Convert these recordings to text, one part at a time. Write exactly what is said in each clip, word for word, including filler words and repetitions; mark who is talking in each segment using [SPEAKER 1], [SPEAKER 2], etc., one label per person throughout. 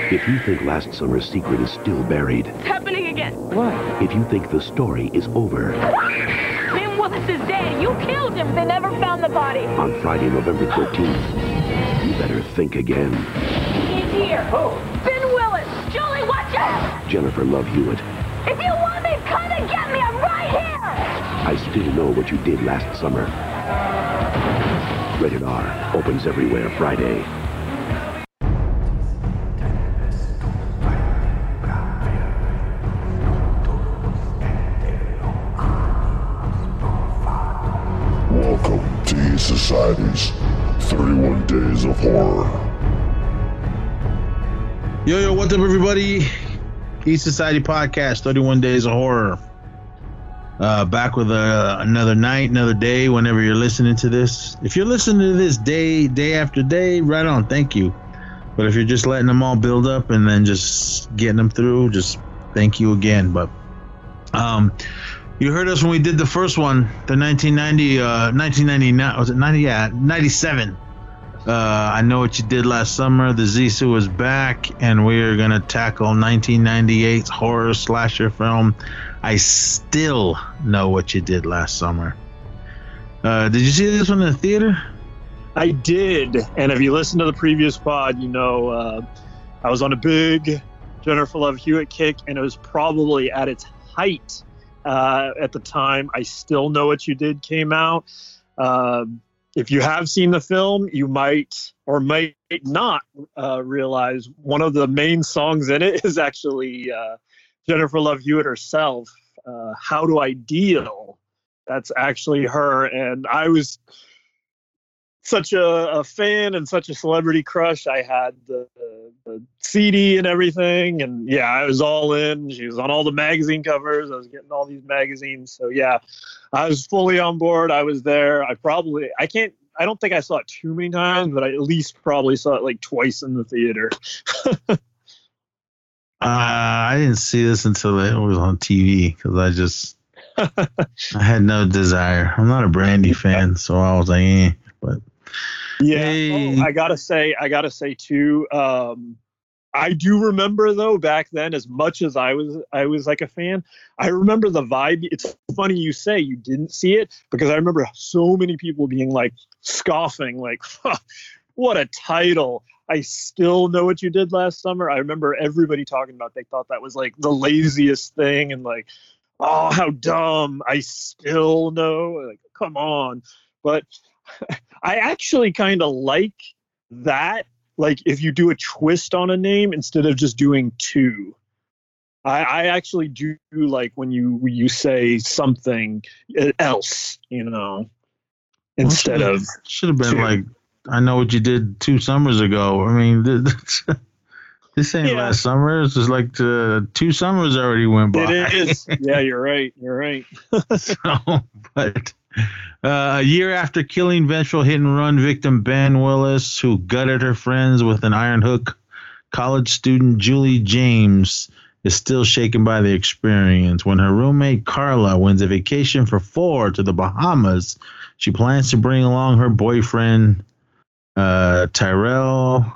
[SPEAKER 1] If you think last summer's secret is still buried.
[SPEAKER 2] It's happening again.
[SPEAKER 3] What?
[SPEAKER 1] If you think the story is over.
[SPEAKER 2] Ben Willis is dead. You killed him. They never found the body.
[SPEAKER 1] On Friday, November thirteenth, you better think again.
[SPEAKER 2] He's here.
[SPEAKER 3] Oh.
[SPEAKER 2] Ben Willis. Julie, watch out.
[SPEAKER 1] Jennifer Love Hewitt.
[SPEAKER 2] If you want me, come and get me. I'm right here.
[SPEAKER 1] I Still Know What You Did Last Summer. Rated R. Opens everywhere Friday.
[SPEAKER 4] Welcome to E Society's thirty-one Days of Horror.
[SPEAKER 5] Yo, yo, what's up, everybody? E Society Podcast, thirty-one Days of Horror. Uh, back with uh, another night, another day, whenever you're listening to this. If you're listening to this day, day after day, right on, thank you. But if you're just letting them all build up and then just getting them through, just thank you again. But um, you heard us when we did the first one, the nineteen ninety, uh, nineteen ninety-nine, was it ninety? Yeah, ninety-seven. Uh, I Know What You Did Last Summer. The Zissou is back, and we are going to tackle nineteen ninety-eight's horror slasher film, I Still Know What You Did Last Summer. Uh, did you see this one in the theater?
[SPEAKER 6] I did, and if you listen to the previous pod, you know uh, I was on a big Jennifer Love Hewitt kick, and it was probably at its height uh, at the time I Still Know What You Did came out. Uh, if you have seen the film, you might or might not uh, realize one of the main songs in it is actually uh, Jennifer Love Hewitt herself. Uh, How Do I Deal? That's actually her, and I was such a, a fan and such a celebrity crush. I had the, the C D and everything, and yeah, I was all in. She was on all the magazine covers. I was getting all these magazines, so yeah, I was fully on board. I was there. I probably, I can't, I don't think I saw it too many times, but I at least probably saw it like twice in the theater.
[SPEAKER 5] uh, I didn't see this until it was on T V because I just, I had no desire. I'm not a Brandy fan, so I was like, eh, but.
[SPEAKER 6] Yeah,
[SPEAKER 5] Hey.
[SPEAKER 6] oh, I gotta say, I gotta say too. Um, I do remember though back then, as much as I was, I was like a fan. I remember the vibe. It's funny you say you didn't see it because I remember so many people being like scoffing, like, "What a title! I Still Know What You Did Last Summer." I remember everybody talking about. They thought that was like the laziest thing, and like, oh, how dumb! I still know. Like, come on, but. I actually kind of like that. Like if you do a twist on a name instead of just doing two. I, I actually do like when you you say something else, you know, instead
[SPEAKER 5] well,
[SPEAKER 6] of
[SPEAKER 5] should have been
[SPEAKER 6] two.
[SPEAKER 5] like I Know What You Did Two Summers Ago. I mean, this, this ain't
[SPEAKER 6] Yeah.
[SPEAKER 5] last summer. It's just like the two summers already went by.
[SPEAKER 6] It is. Yeah, you're right. You're right.
[SPEAKER 5] So, but. Uh, a year after killing vengeful hit-and-run victim Ben Willis, who gutted her friends with an iron hook, college student Julie James is still shaken by the experience. When her roommate Carla wins a vacation for four to the Bahamas, she plans to bring along her boyfriend, uh, Tyrell.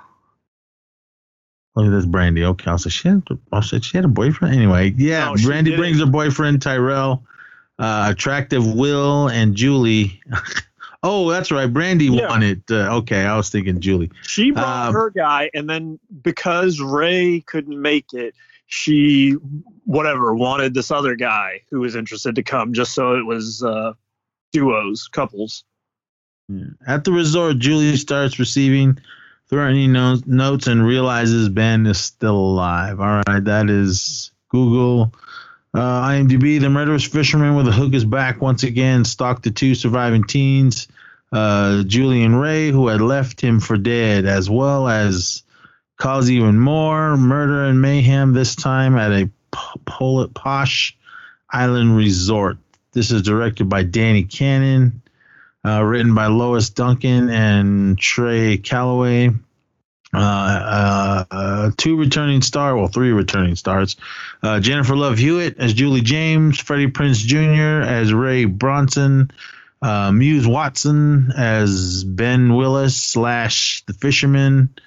[SPEAKER 5] Oh, that's Brandy. Okay, I said she had, I said she had a boyfriend. Anyway, yeah,
[SPEAKER 6] No, she
[SPEAKER 5] Brandy
[SPEAKER 6] didn't.
[SPEAKER 5] brings her boyfriend Tyrell. Uh, attractive Will and Julie. Oh, that's right. Brandy
[SPEAKER 6] Yeah.
[SPEAKER 5] wanted. Uh, okay, I was thinking Julie.
[SPEAKER 6] She brought
[SPEAKER 5] Um,
[SPEAKER 6] her guy, and then because Ray couldn't make it, she whatever wanted this other guy who was interested to come, just so it was uh, duos, couples.
[SPEAKER 5] Yeah. At the resort, Julie starts receiving threatening no- notes and realizes Ben is still alive. All right, that is Google. Uh, IMDb, the murderous fisherman with a hook is back once again, stalked the two surviving teens, uh, Julie and Ray, who had left him for dead, as well as cause even more murder and mayhem, this time at a po- posh island resort. This is directed by Danny Cannon, uh, written by Lois Duncan and Trey Calloway. Uh, uh, uh, two returning star, well, three returning stars. Uh, Jennifer Love Hewitt as Julie James, Freddie Prinze Junior as Ray Bronson, uh, Muse Watson as Ben Willis slash the fisherman,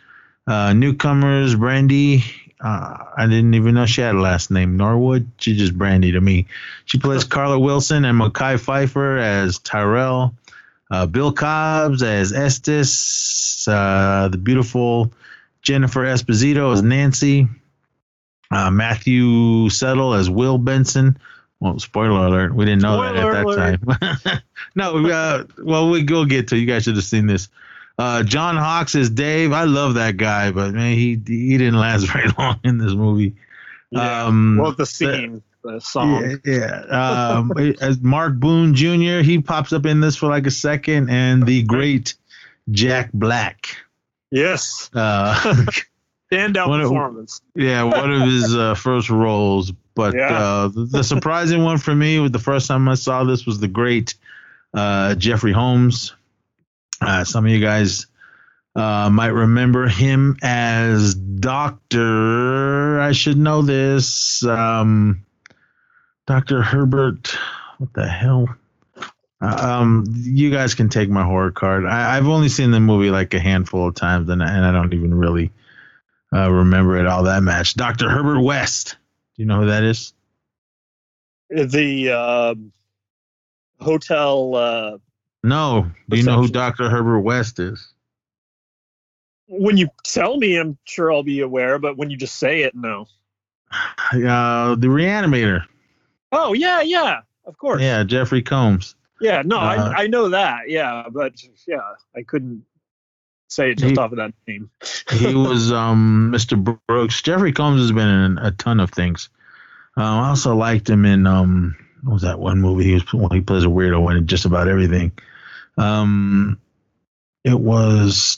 [SPEAKER 5] Uh, newcomers, Brandy. Uh, I didn't even know she had a last name, Norwood. She just Brandy to me. She plays Carla Wilson and Mekhi Phifer as Tyrell. Uh, Bill Cobbs as Estes. Uh, the beautiful Jennifer Esposito as Nancy. Uh, Matthew Settle as Will Benson. Well, spoiler alert, we didn't know
[SPEAKER 6] Spoiler
[SPEAKER 5] that at that time. no, uh, well, we go get to. You guys should have seen this. Uh, John Hawkes is Dave. I love that guy, but man, he he didn't last very long in this movie.
[SPEAKER 6] Yeah.
[SPEAKER 5] Um,
[SPEAKER 6] well, the scene, the, the song.
[SPEAKER 5] Yeah. yeah. Um, as Mark Boone Junior, he pops up in this for like a second, and the great Jack Black.
[SPEAKER 6] Yes.
[SPEAKER 5] Uh,
[SPEAKER 6] Standout
[SPEAKER 5] one of-
[SPEAKER 6] performance.
[SPEAKER 5] yeah, one of his uh, first roles. But
[SPEAKER 6] Yeah.
[SPEAKER 5] uh, the, the surprising one for me, with the first time I saw this, was the great uh, Jeffrey Holmes. Uh, some of you guys uh, might remember him as Doctor. I should know this. Um, Doctor Herbert. What the hell? Uh, um, you guys can take my horror card. I, I've only seen the movie like a handful of times, and, and I don't even really uh, remember it all that much. Doctor Herbert West. Do you know who that is?
[SPEAKER 6] The uh, hotel. Uh,
[SPEAKER 5] No. Do you know who Doctor Herbert West is?
[SPEAKER 6] when you tell me, I'm sure I'll be aware, but when you just say it, no.
[SPEAKER 5] Uh, the Reanimator.
[SPEAKER 6] Oh, yeah, yeah, of course.
[SPEAKER 5] Yeah, Jeffrey Combs.
[SPEAKER 6] Yeah, no,
[SPEAKER 5] Uh,
[SPEAKER 6] I, I know that. Yeah, but yeah, I couldn't say it just
[SPEAKER 5] He-
[SPEAKER 6] off of that name.
[SPEAKER 5] He was um, Mister Brooks. Jeffrey Combs has been in a ton of things. Uh, I also liked him in um, what was that one movie? He was well, he plays a weirdo in just about everything. Um, it was.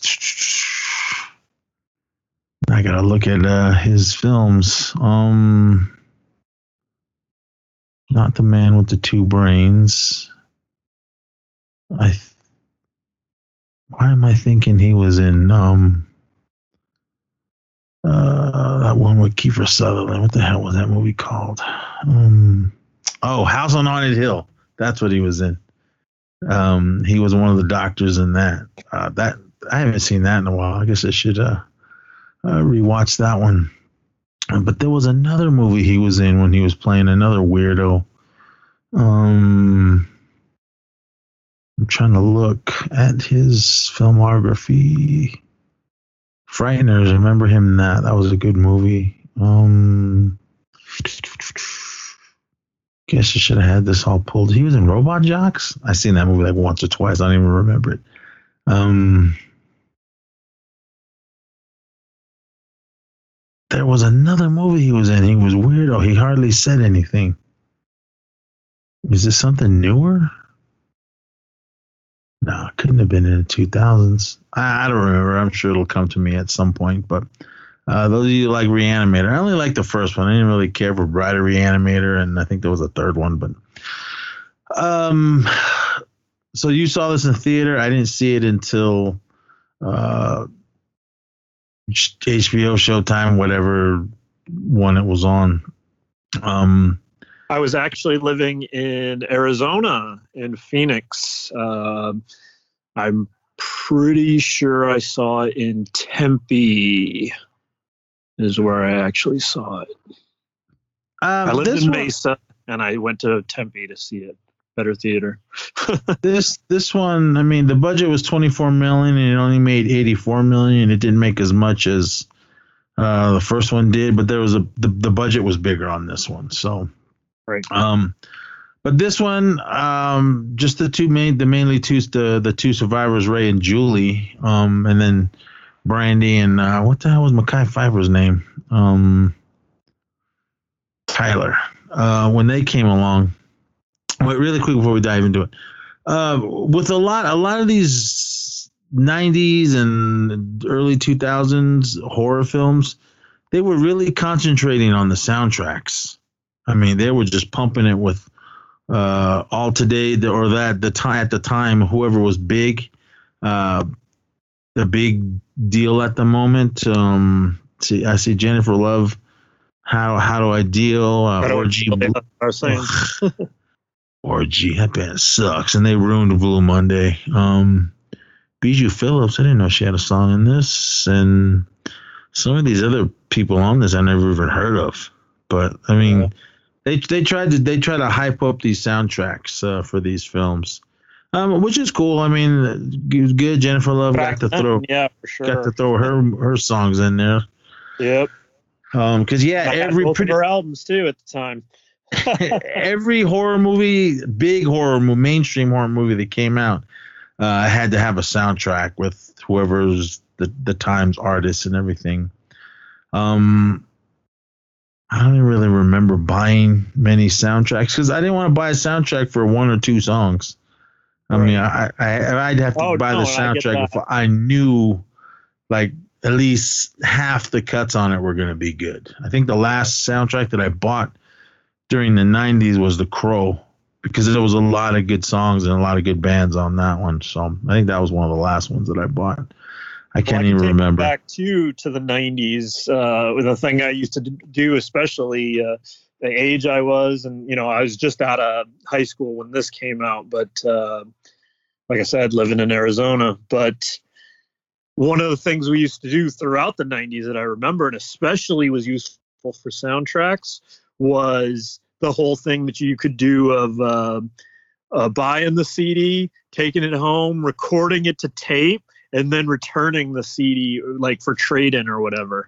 [SPEAKER 5] I gotta look at uh, his films. Um, not the man with the two brains. I. Th- Why am I thinking he was in um uh that one with Kiefer Sutherland? What the hell was that movie called? Um oh, House on Haunted Hill. That's what he was in. Um he was one of the doctors in that. Uh that I haven't seen that in a while. I guess I should uh, uh rewatch that one. Uh, but there was another movie he was in when he was playing another weirdo. Um I'm trying to look at his filmography. Frighteners, remember him in that? That was a good movie. Um, guess I should have had this all pulled. He was in Robot Jocks. I seen that movie like once or twice. I don't even remember it. Um, there was another movie he was in. He was weirdo. He hardly said anything. Is this something newer? No, it couldn't have been in the two thousands. I, I don't remember. I'm sure it'll come to me at some point. But uh, those of you who like Reanimator, I only like the first one. I didn't really care for Bride of Reanimator, and I think there was a third one. But um, so you saw this in theater. I didn't see it until uh, H B O, Showtime, whatever one it was on. Um.
[SPEAKER 6] I was actually living in Arizona, in Phoenix. Um I'm pretty sure I saw it in Tempe, is where I actually saw it.
[SPEAKER 5] Um,
[SPEAKER 6] I lived
[SPEAKER 5] this
[SPEAKER 6] in
[SPEAKER 5] one-
[SPEAKER 6] Mesa, and I went to Tempe to see it. Better theater.
[SPEAKER 5] This this one, I mean, the budget was twenty-four million and it only made eighty-four million. It didn't make as much as uh, the first one did, but there was a the, the budget was bigger on this one. So,
[SPEAKER 6] Right.
[SPEAKER 5] um, but this one, um, just the two main, the mainly two the the two survivors, Ray and Julie, um, and then Brandy and uh, what the hell was Mekhi Phifer's name? Um, Tyler. Uh, when they came along. Wait, really quick before we dive into it. Uh, with a lot, a lot of these nineties and early two thousands horror films, they were really concentrating on the soundtracks. I mean, they were just pumping it with uh, all today or that the time at the time, whoever was big, uh, the big deal at the moment. Um, see, I see Jennifer Love. How how do I deal? Uh,
[SPEAKER 6] I don't
[SPEAKER 5] Orgy.
[SPEAKER 6] know what I was saying.
[SPEAKER 5] Orgy, that band sucks, and they ruined Blue Monday. Um, Bijou Phillips. I didn't know she had a song in this, and some of these other people on this I never even heard of. But I mean, yeah. they they tried to they try to hype up these soundtracks uh, for these films, um, which is cool. I mean, it was good. Jennifer Love
[SPEAKER 6] Back
[SPEAKER 5] got to throw
[SPEAKER 6] yeah for sure
[SPEAKER 5] got to throw her her songs in there.
[SPEAKER 6] Yep.
[SPEAKER 5] Um, because yeah,
[SPEAKER 6] I
[SPEAKER 5] every
[SPEAKER 6] both
[SPEAKER 5] pretty
[SPEAKER 6] of her albums too at the time.
[SPEAKER 5] every horror movie, big horror movie, mainstream horror movie that came out, uh, had to have a soundtrack with whoever's the the time's artist and everything. Um, I don't really remember buying many soundtracks because I didn't want to buy a soundtrack for one or two songs. I right. mean, I, I I'd have to
[SPEAKER 6] oh,
[SPEAKER 5] buy
[SPEAKER 6] no,
[SPEAKER 5] the soundtrack if I knew, like, at least half the cuts on it were going to be good. I think the last soundtrack that I bought during the nineties was The Crow, because there was a lot of good songs and a lot of good bands on that one. So I think that was one of the last ones that I bought. I can't well, I even take remember.
[SPEAKER 6] Back to to the nineties, uh, the thing I used to do, especially uh, the age I was, and you know, I was just out of high school when this came out. But uh, like I said, living in Arizona. But one of the things we used to do throughout the nineties that I remember, and especially was useful for soundtracks, was the whole thing that you could do of uh, uh, buying the C D, taking it home, recording it to tape, and then returning the C D like for trade-in or whatever.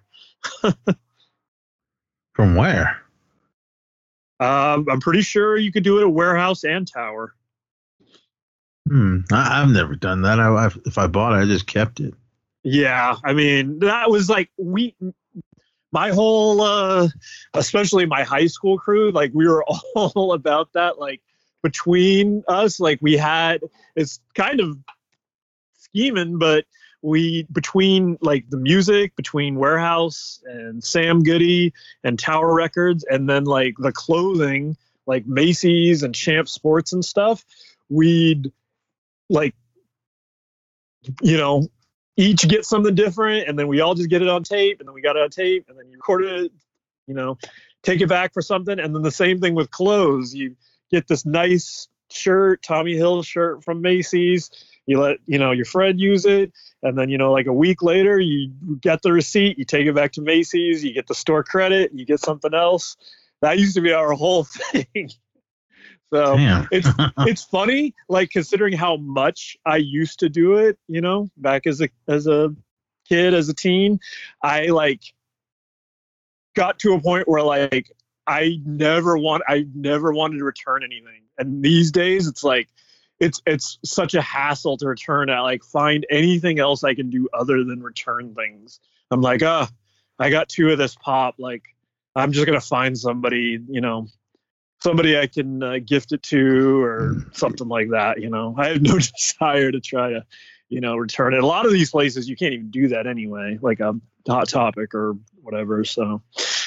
[SPEAKER 5] From where?
[SPEAKER 6] Um, I'm pretty sure you could do it at Warehouse and Tower.
[SPEAKER 5] Hmm. I, I've never done that. I, I, if I bought it, I just kept it.
[SPEAKER 6] Yeah. I mean, that was like we, my whole, uh, especially my high school crew, like we were all about that. Like between us, like we had, it's kind of scheming, but we between like the music between Warehouse and Sam Goody and Tower Records, and then like the clothing like Macy's and Champ Sports and stuff, we'd like, you know, each get something different, and then we all just get it on tape, and then we got it on tape, and then you record it, you know, take it back for something. And then the same thing with clothes. You get this nice shirt, Tommy Hill shirt from Macy's. You let, you know, your friend use it. And then, you know, like a week later, you get the receipt, you take it back to Macy's, you get the store credit, you get something else. That used to be our whole thing. So it's it's funny, like considering how much I used to do it, you know, back as a as a kid, as a teen, I like got to a point where like I never want I never wanted to return anything. And these days it's like it's it's such a hassle to return. I like find anything else I can do other than return things. I'm like, oh, I got two of this pop. Like, I'm just gonna find somebody, you know, somebody I can uh, gift it to or something like that. You know, I have no desire to try to, you know, return it. A lot of these places you can't even do that anyway, like a Hot Topic or whatever. So.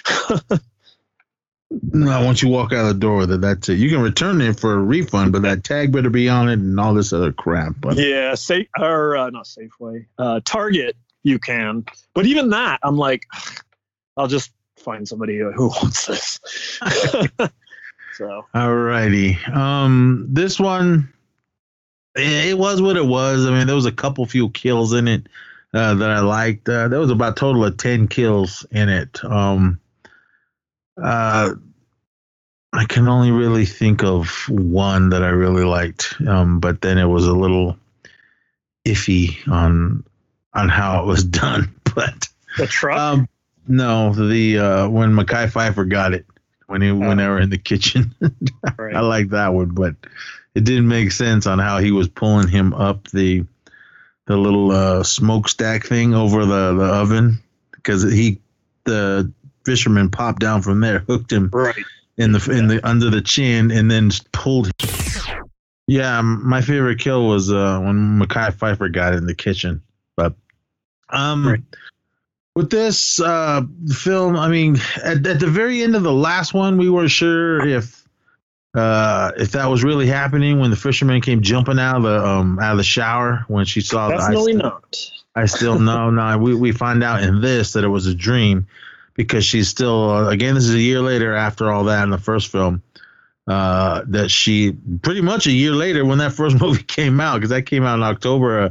[SPEAKER 5] No, once you walk out the door with it, that's it. You can return it for a refund, but that tag better be on it and all this other crap. But
[SPEAKER 6] yeah, safe or uh, not Safeway, uh, Target, you can. But even that, I'm like, I'll just find somebody who wants this. So,
[SPEAKER 5] all righty. Um, this one, it was what it was. I mean, there was a couple few kills in it uh, that I liked. Uh, there was about a total of ten kills in it. Um. Uh, I can only really think of one that I really liked, um, but then it was a little iffy on on how it was done. But
[SPEAKER 6] the truck?
[SPEAKER 5] Um, no, the uh, when Mekhi Phifer got it when he oh. when they were in the kitchen. Right. I like that one, but it didn't make sense on how he was pulling him up the the little uh, smokestack thing over the, the oven, because he the fisherman popped down from there, hooked him
[SPEAKER 6] right
[SPEAKER 5] in the in the under the chin, and then pulled him. Yeah, my favorite kill was uh, when Mekhi Phifer got in the kitchen. But um, right. with this uh, film, I mean, at, at the very end of the last one, we weren't sure if uh, if that was really happening when the fisherman came jumping out of the um, out of the shower when she saw.
[SPEAKER 6] Definitely
[SPEAKER 5] the, I
[SPEAKER 6] not.
[SPEAKER 5] Still, I still no no. We we find out in this that it was a dream. Because she's still, uh, again, this is a year later after all that in the first film, uh, that she pretty much a year later when that first movie came out, because that came out in October of,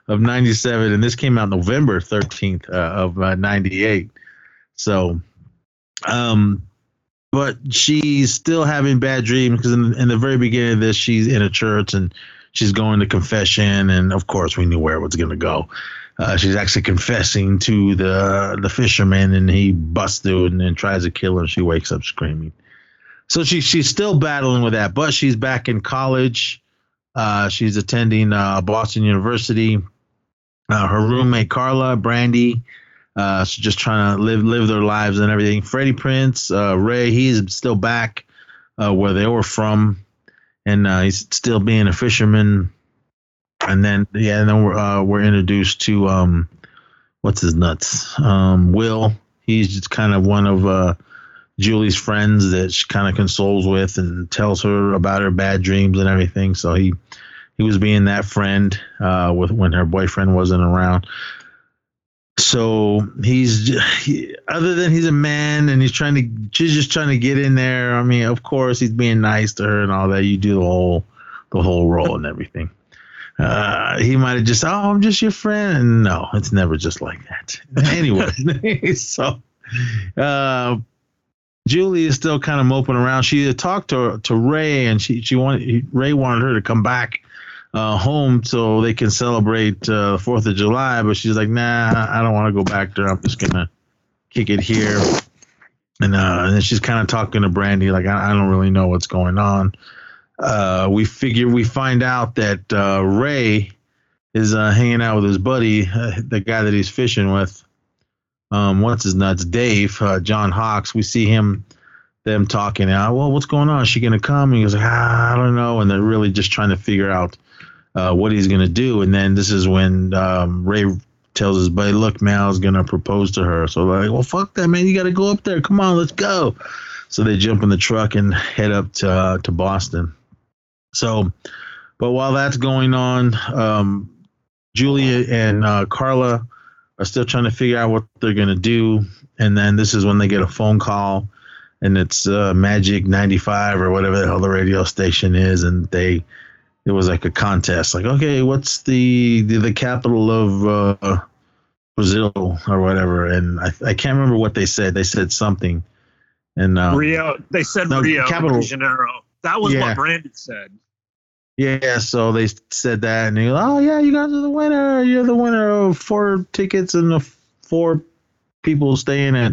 [SPEAKER 5] of ninety-seven, and this came out November thirteenth uh, of uh, ninety-eight. So, um, but she's still having bad dreams because in, in the very beginning of this, she's in a church and she's going to confession, and of course, we knew where it was going to go. Uh, she's actually confessing to the the fisherman, and he busts through and then tries to kill her. And she wakes up screaming. So she she's still battling with that, but she's back in college. Uh, she's attending uh, Boston University. Uh, her roommate Carla, Brandy, uh, she's just trying to live live their lives and everything. Freddie Prinze, uh, Ray, he's still back uh, where they were from, and uh, he's still being a fisherman. And then yeah, and then we're uh, we're introduced to um, what's his nuts? Um, Will. He's just kind of one of uh, Julie's friends that she kind of consoles with and tells her about her bad dreams and everything. So he he was being that friend uh, with when her boyfriend wasn't around. So he's he, other than he's a man and he's trying to she's just trying to get in there. I mean, of course he's being nice to her and all that. You do the whole the whole role and everything. Uh, he might have just, oh, I'm just your friend. No, it's never just like that. Anyway, so uh, Julie is still kind of moping around. She had talked to to Ray, and she she wanted Ray wanted her to come back uh, home so they can celebrate uh, the Fourth of July. But she's like, nah, I don't want to go back there. I'm just gonna kick it here. And, uh, and then she's kind of talking to Brandy, like, I, I don't really know what's going on. Uh, we figure we find out that uh, Ray is uh, hanging out with his buddy, uh, the guy that he's fishing with. Um, what's his nuts? Dave, uh, John Hawks. We see him, them talking. Uh, well, what's going on? Is she going to come? And he goes, ah, I don't know. And they're really just trying to figure out uh, what he's going to do. And then this is when um, Ray tells his buddy, look, Mal's going to propose to her. So they're like, well, fuck that, man. You got to go up there. Come on, let's go. So they jump in the truck and head up to uh, to Boston. So, but while that's going on, um, Julia and uh, Carla are still trying to figure out what they're going to do. And then this is when they get a phone call, and it's uh, Magic ninety-five or whatever the hell the radio station is. And they, it was like a contest, like, okay, what's the, the, the capital of uh, Brazil or whatever. And I, I can't remember what they said. They said something. And um,
[SPEAKER 6] Rio, they said no, Rio capital, de Janeiro. That was yeah. what Brandon said.
[SPEAKER 5] Yeah, so they said that, and he goes, oh, yeah, you guys are the winner. You're the winner of four tickets and the four people staying at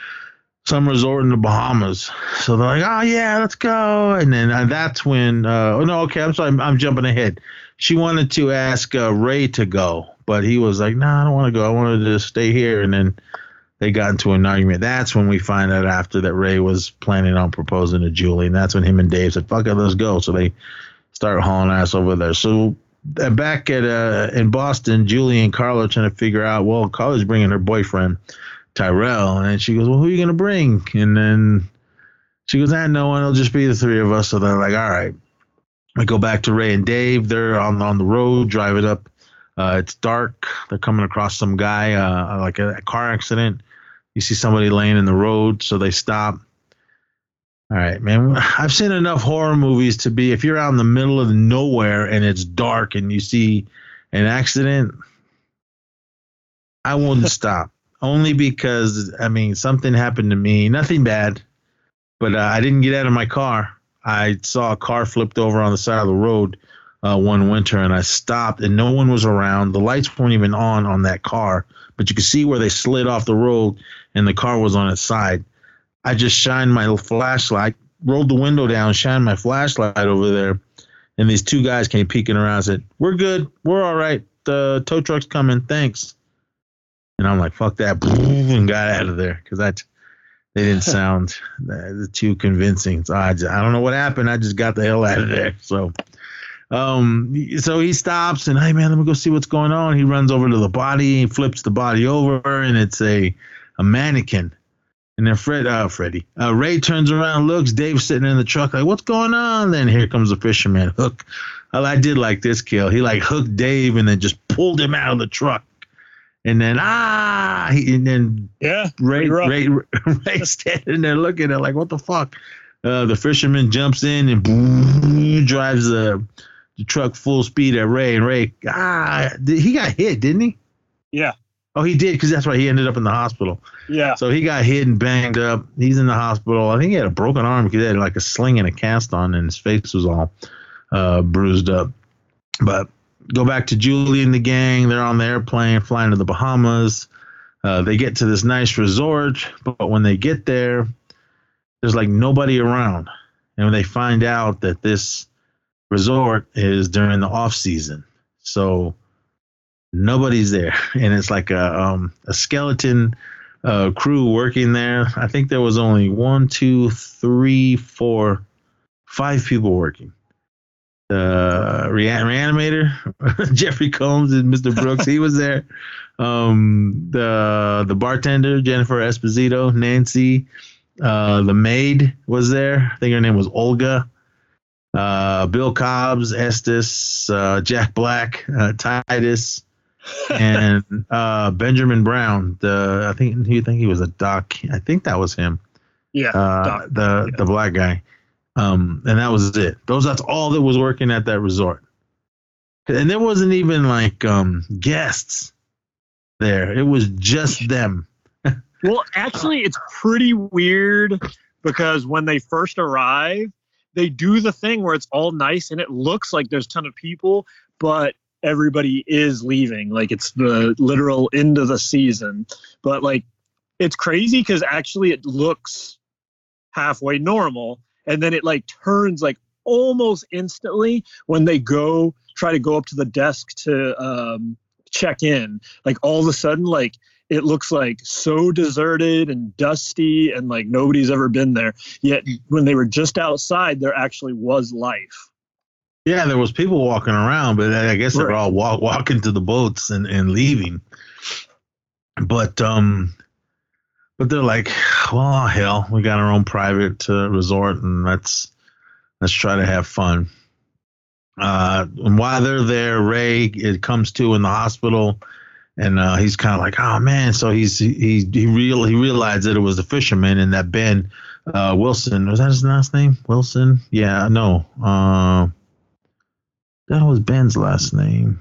[SPEAKER 5] some resort in the Bahamas. So they're like, oh, yeah, let's go. And then uh, that's when, uh, oh, no, okay, I'm sorry, I'm, I'm jumping ahead. She wanted to ask uh, Ray to go, but he was like, no, nah, I don't want to go. I wanted to stay here. And then they got into an argument. That's when we find out after that Ray was planning on proposing to Julie, and that's when him and Dave said, fuck it, let's go. So they start hauling ass over there. So uh, back at uh, in Boston, Julie and Carla are trying to figure out, well, Carla's bringing her boyfriend, Tyrell, and she goes, well, who are you going to bring? And then she goes, ah, no one, it'll just be the three of us. So they're like, all right. We go back to Ray and Dave. They're on, on the road, driving up. Uh, it's dark. They're coming across some guy, uh, like a, a car accident. You see somebody laying in the road, so they stop. All right, man. I've seen enough horror movies to be, if you're out in the middle of nowhere and it's dark and you see an accident, I wouldn't stop. Only because, I mean, something happened to me. Nothing bad, but uh, I didn't get out of my car. I saw a car flipped over on the side of the road uh, one winter, and I stopped, and no one was around. The lights weren't even on on that car, but you could see where they slid off the road, and the car was on its side. I just shined my flashlight, rolled the window down, shined my flashlight over there, and these two guys came peeking around and said, we're good. We're all right. The tow truck's coming. Thanks. And I'm like, fuck that, and got out of there because that they didn't sound uh, too convincing. So I, just, I don't know what happened. I just got the hell out of there. So, um, so he stops and, hey man, let me go see what's going on. He runs over to the body, he flips the body over, and it's a a mannequin. And then Fred, uh, Freddie, uh, Ray turns around, looks. Dave's sitting in the truck, like, what's going on? Then here comes the fisherman. Hook. Well, I did like this kill. He like hooked Dave and then just pulled him out of the truck. And then ah, he, and then
[SPEAKER 6] yeah,
[SPEAKER 5] Ray, Ray, Ray, Ray standing there looking at it like, what the fuck? Uh, the fisherman jumps in and boom, drives the the truck full speed at Ray, and Ray, ah, did, he got hit, didn't he?
[SPEAKER 6] Yeah.
[SPEAKER 5] Oh, he did, because that's why he ended up in the hospital.
[SPEAKER 6] Yeah.
[SPEAKER 5] So he got hit and banged up. He's in the hospital. I think he had a broken arm because he had like a sling and a cast on, and his face was all uh, bruised up. But go back to Julie and the gang. They're on the airplane flying to the Bahamas. Uh, they get to this nice resort, but when they get there, there's like nobody around. And when they find out that this resort is during the off season, so nobody's there, and it's like a um, a skeleton uh, crew working there. I think there was only one, two, three, four, five people working. The Rean- reanimator, Jeffrey Combs and Mister Brooks, he was there. Um, the the bartender, Jennifer Esposito, Nancy, uh, the maid was there. I think her name was Olga. Uh, Bill Cobbs, Estes, uh, Jack Black, uh, Titus. and uh, Benjamin Brown, the I think you think he was a doc. I think that was him.
[SPEAKER 6] Yeah,
[SPEAKER 5] uh,
[SPEAKER 6] doc.
[SPEAKER 5] the
[SPEAKER 6] yeah.
[SPEAKER 5] the black guy. Um, and that was it. Those that's all that was working at that resort. And there wasn't even like um, guests there. It was just them.
[SPEAKER 6] Well, actually, it's pretty weird because when they first arrive, they do the thing where it's all nice and it looks like there's a ton of people, but everybody is leaving. Like it's the literal end of the season. But like it's crazy because actually it looks halfway normal. And then it like turns like almost instantly when they go try to go up to the desk to um, check in. Like all of a sudden, like it looks like so deserted and dusty and like nobody's ever been there. Yet when they were just outside, there actually was life.
[SPEAKER 5] Yeah, there was people walking around, but I guess they're
[SPEAKER 6] Right.
[SPEAKER 5] all walk, walking to the boats and, and leaving. But um, but they're like, well, hell, we got our own private uh, resort, and let's let's try to have fun. Uh, and while they're there, Ray it comes to in the hospital, and uh, he's kind of like, oh man. So he's he he real he realized that it was the fisherman and that Ben uh, Wilson, was that his last name? Wilson? Yeah, no. Uh, That was Ben's last name.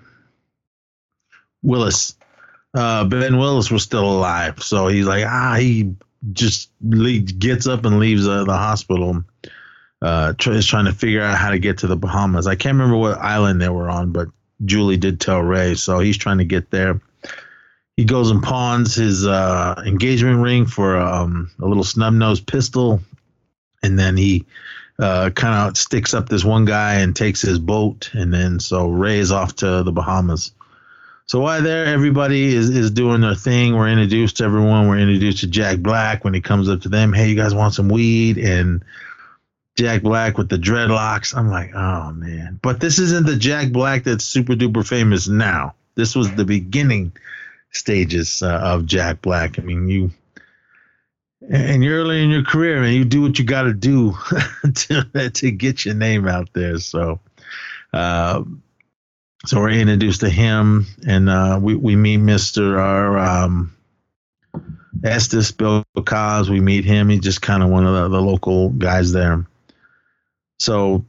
[SPEAKER 5] Willis. Uh, Ben Willis was still alive. So he's like, ah, he just le- gets up and leaves uh, the hospital. Uh, try, is trying to figure out how to get to the Bahamas. I can't remember what island they were on, but Julie did tell Ray. So he's trying to get there. He goes and pawns his uh, engagement ring for um, a little snub-nosed pistol. And then he uh, kind of sticks up this one guy and takes his boat. And then so Ray is off to the Bahamas. So while there, everybody is, is doing their thing. We're introduced to everyone. We're introduced to Jack Black when he comes up to them. Hey, you guys want some weed? And Jack Black with the dreadlocks. I'm like, oh, man. But this isn't the Jack Black that's super duper famous now. This was the beginning stages uh, of Jack Black. I mean, you... And you're early in your career, man, you do what you got to do to to get your name out there. So, uh, so we're introduced to him, and uh, we we meet Mister Our um, Estes Bill Cobbs. We meet him. He's just kind of one of the, the local guys there. So,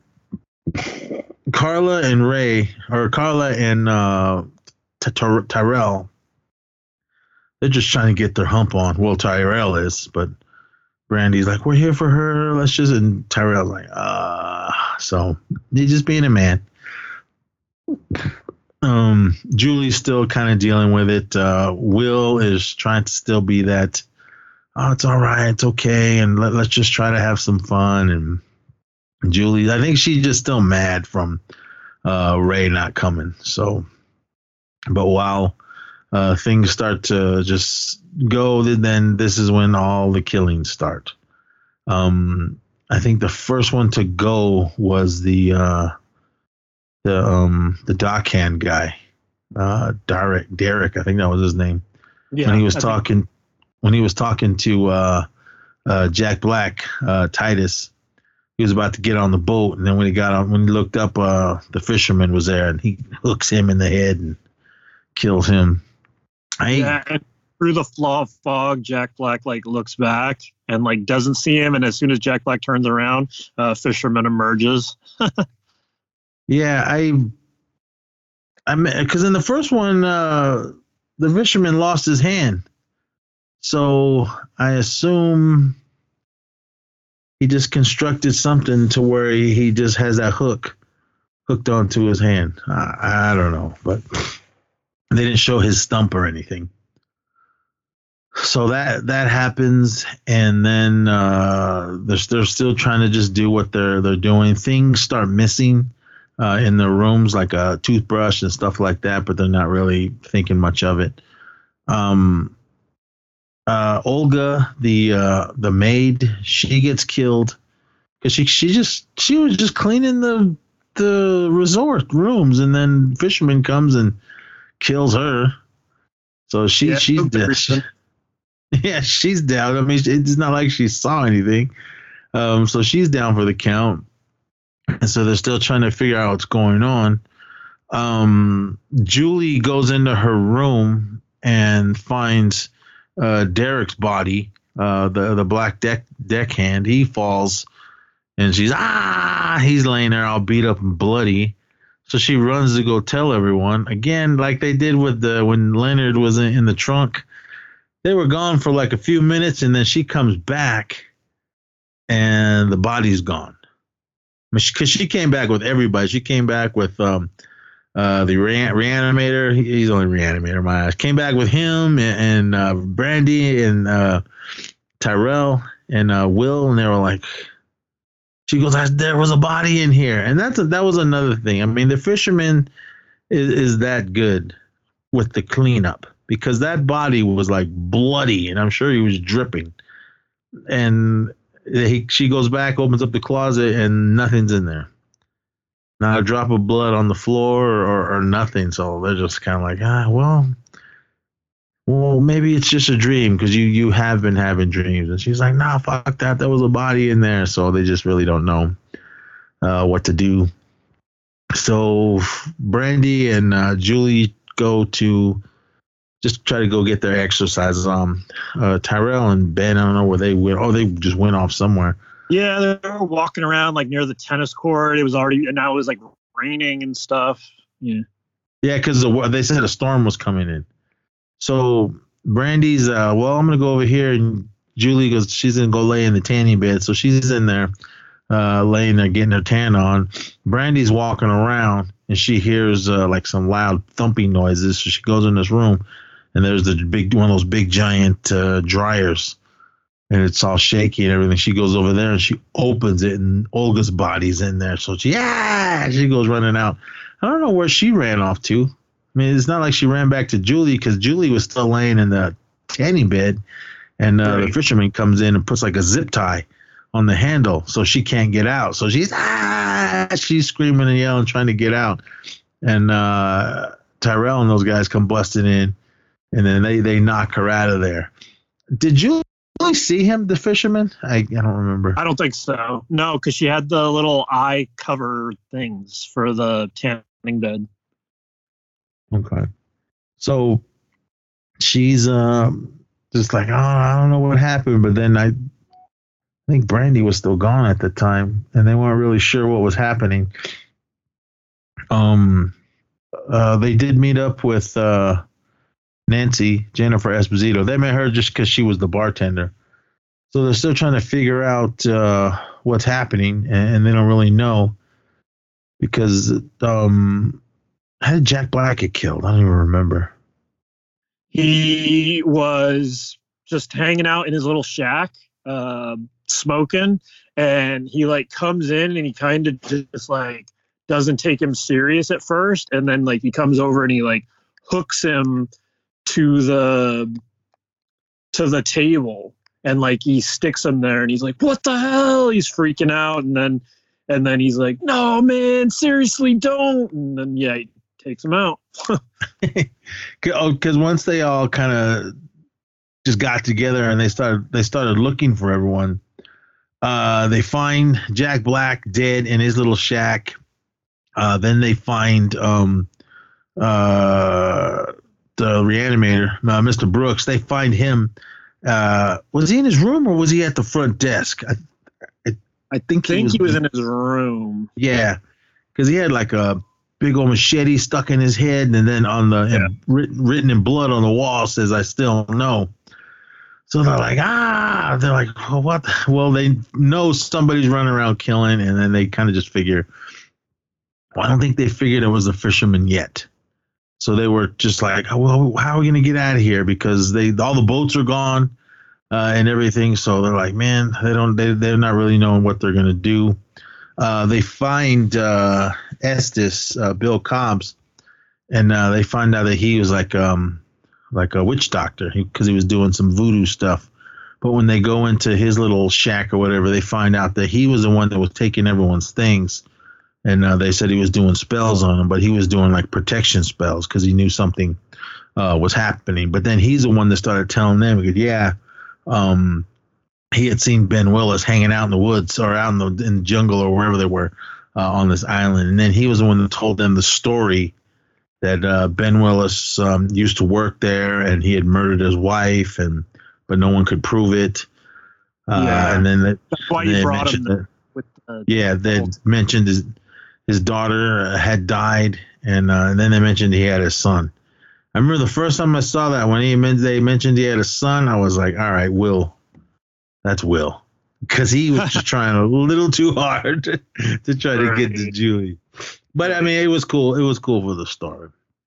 [SPEAKER 5] Carla and Ray, or Carla and uh, Ty- Tyrell. They're just trying to get their hump on. Well, Tyrell is, but Brandy's like, we're here for her. Let's just, and Tyrell's like, uh, so he's just being a man. Um, Julie's still kind of dealing with it. Uh, Will is trying to still be that, oh, it's all right. It's okay. And let, let's just try to have some fun. And Julie, I think she's just still mad from uh, Ray not coming. So, but while Uh, things start to just go, then this is when all the killings start. Um, I think the first one to go was the uh, the um, the dockhand guy, uh, Derek. Derek, I think that was his name.
[SPEAKER 6] Yeah,
[SPEAKER 5] when he was
[SPEAKER 6] I
[SPEAKER 5] talking,
[SPEAKER 6] think-
[SPEAKER 5] when he was talking to uh, uh, Jack Black, uh, Titus, he was about to get on the boat, and then when he got on, when he looked up, uh, the fisherman was there, and he hooks him in the head and kills him. I,
[SPEAKER 6] yeah, and through the flaw of fog, Jack Black like looks back and like doesn't see him, and as soon as Jack Black turns around, uh, fisherman emerges.
[SPEAKER 5] Yeah, I, I because in the first one, uh, the fisherman lost his hand, so I assume he just constructed something to where he, he just has that hook hooked onto his hand. I, I don't know, but they didn't show his stump or anything. So that that happens, and then uh, they're they're still trying to just do what they're they're doing. Things start missing uh, in their rooms, like a toothbrush and stuff like that, but they're not really thinking much of it. Um, uh, Olga, the uh, the maid, she gets killed because she she just she was just cleaning the the resort rooms, and then fisherman comes and kills her. So she
[SPEAKER 6] Yeah,
[SPEAKER 5] she's dead. Yeah, she's down. I mean, it's not like she saw anything. Um, so she's down for the count. And so they're still trying to figure out what's going on. Um, Julie goes into her room and finds uh, Derek's body, uh, the, the black deck deckhand. He falls, and she's, ah, he's laying there all beat up and bloody. So she runs to go tell everyone. Again, like they did with the when Leonard was in, in the trunk. They were gone for like a few minutes, and then she comes back, and the body's gone. Because she came back with everybody. She came back with um, uh, the re- reanimator. He's only reanimator, my ass. Came back with him and, and uh, Brandy and uh, Tyrell and uh, Will, and they were like, she goes, there was a body in here. And that's a, that was another thing. I mean, the fisherman is, is that good with the cleanup. Because that body was like bloody, and I'm sure he was dripping. And he, she goes back, opens up the closet, and nothing's in there. Not a drop of blood on the floor or, or nothing. So they're just kind of like, ah, well, well, maybe it's just a dream because you, you have been having dreams. And she's like, nah, fuck that. There was a body in there. So they just really don't know uh, what to do. So Brandy and uh, Julie go to just try to go get their exercises. Um, uh, Tyrell and Ben, I don't know where they went. Oh, they just went off somewhere.
[SPEAKER 6] Yeah, they were walking around like near the tennis court. It was already, and now it was like raining and stuff. Yeah.
[SPEAKER 5] Yeah, because the, they said a storm was coming in. So Brandy's, uh, well, I'm going to go over here. And Julie goes, she's going to go lay in the tanning bed. So she's in there uh, laying there getting her tan on. Brandy's walking around, and she hears uh, like some loud thumping noises. So she goes in this room. And there's the big one of those big giant uh, dryers, and it's all shaky and everything. She goes over there and she opens it, and Olga's body's in there. So she, yeah, she goes running out. I don't know where she ran off to. I mean, it's not like she ran back to Julie because Julie was still laying in the tanning bed, and uh, right. The fisherman comes in and puts like a zip tie on the handle, so she can't get out. So she's ah, she's screaming and yelling, trying to get out, and uh, Tyrell and those guys come busting in. And then they, they knock her out of there. Did you really see him, the fisherman? I, I don't remember.
[SPEAKER 6] I don't think so. No, because she had the little eye cover things for the tanning bed.
[SPEAKER 5] Okay. So she's um, just like, oh, I don't know what happened. But then I, I think Brandy was still gone at the time, and they weren't really sure what was happening. Um, uh, They did meet up with... Uh, Nancy, Jennifer Esposito. They met her just because she was the bartender. So they're still trying to figure out uh, what's happening, and, and they don't really know because um, how did Jack Black get killed? I don't even remember.
[SPEAKER 6] He was just hanging out in his little shack, uh, smoking, and he like comes in and he kind of just like doesn't take him serious at first, and then like he comes over and he like hooks him to the to the table, and like he sticks him there, and he's like, what the hell? He's freaking out, and then and then he's like, no man, seriously, don't. And then yeah, he takes him out.
[SPEAKER 5] Because once they all kind of just got together and they started they started looking for everyone, uh they find Jack Black dead in his little shack. Uh then they find um uh the reanimator, uh, Mister Brooks. They find him. Uh, was he in his room or was he at the front desk? I, I, I think,
[SPEAKER 6] I think
[SPEAKER 5] he was,
[SPEAKER 6] he was in his room.
[SPEAKER 5] Yeah, because he had like a big old machete stuck in his head, and then on the
[SPEAKER 6] Yeah.
[SPEAKER 5] and written, written in blood on the wall says, "I still know." So they're like, ah, they're like, well, what? Well, they know somebody's running around killing, and then they kind of just figure. Well, I don't think they figured it was a fisherman yet. So they were just like, oh, well, how are we going to get out of here? Because they all the boats are gone uh, and everything. So they're like, man, they don't, they, they're not really knowing what they're going to do. Uh, they find uh, Estes, uh, Bill Cobbs, and uh, they find out that he was like, um, like a witch doctor because he, he was doing some voodoo stuff. But when they go into his little shack or whatever, they find out that he was the one that was taking everyone's things. And uh, they said he was doing spells on them, but he was doing like protection spells because he knew something uh, was happening. But then he's the one that started telling them, because, yeah, um, he had seen Ben Willis hanging out in the woods or out in the, in the jungle or wherever they were uh, on this island. And then he was the one that told them the story that uh, Ben Willis um, used to work there and he had murdered his wife, and but no one could prove it. Uh,
[SPEAKER 6] Yeah.
[SPEAKER 5] And then they,
[SPEAKER 6] That's why
[SPEAKER 5] they
[SPEAKER 6] you brought him
[SPEAKER 5] mentioned
[SPEAKER 6] the,
[SPEAKER 5] that-
[SPEAKER 6] with the,
[SPEAKER 5] yeah, they mentioned his his daughter uh, had died, and, uh, and then they mentioned he had a son. I remember the first time I saw that when he men- they mentioned he had a son, I was like, all right, Will, that's Will, because he was just trying a little too hard to, to try to get to
[SPEAKER 6] Right.
[SPEAKER 5] Julie. But I mean, it was cool. It was cool for the story.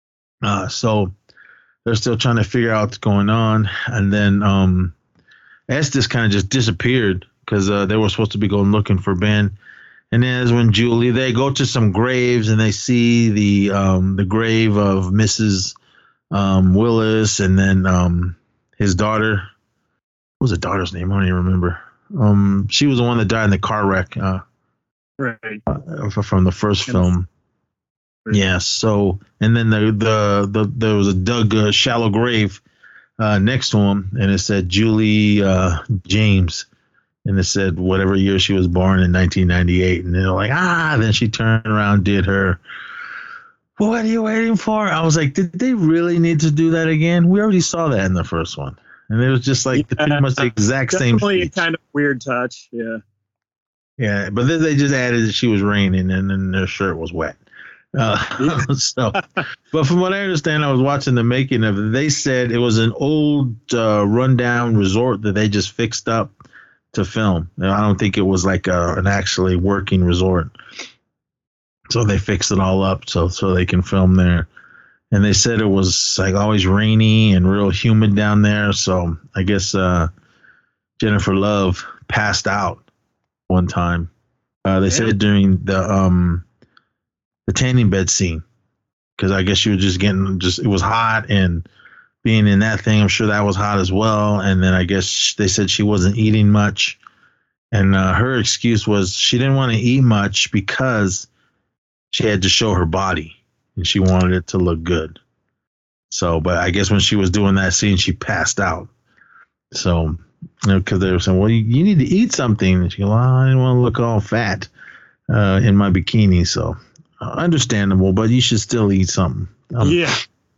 [SPEAKER 5] Uh, so they're still trying to figure out what's going on, and then um, Estes kind of just disappeared because uh, they were supposed to be going looking for Ben. And then that's when Julie, they go to some graves and they see the um, the grave of Missus Um, Willis, and then um, his daughter. What was the daughter's name? I don't even remember. Um, she was the one that died in the car wreck uh,
[SPEAKER 6] right.
[SPEAKER 5] uh, from the first film. Yeah. So, and then the the, the there was a dug uh, shallow grave uh, next to him, and it said Julie uh, James. And it said whatever year she was born in nineteen ninety-eight. And they're like, ah, then she turned around, did her, what are you waiting for? I was like, did they really need to do that again? We already saw that in the first one. And it was just like the, pretty much the exact same
[SPEAKER 6] Definitely a
[SPEAKER 5] speech.
[SPEAKER 6] kind of weird touch. Yeah.
[SPEAKER 5] Yeah, but then they just added that she was raining and then their shirt was wet. Uh, so, but from what I understand, I was watching the making of it. They said it was an old uh, rundown resort that they just fixed up to film. I don't think it was like a, an actually working resort. So they fixed it all up so so they can film there. And they said it was like always rainy and real humid down there. So I guess uh, Jennifer Love passed out one time. Uh, they
[SPEAKER 6] Yeah.
[SPEAKER 5] said during the um the tanning bed scene, because I guess she was just getting just it was hot, and being in that thing, I'm sure that was hot as well. And then I guess they said she wasn't eating much. And uh, her excuse was she didn't want to eat much because she had to show her body and she wanted it to look good. So, but I guess when she was doing that scene, she passed out. So, you know, because they were saying, well, you, you need to eat something. And she goes, well, I didn't want to look all fat uh, in my bikini. So, uh, understandable, but you should still eat something. Um,
[SPEAKER 6] Yeah.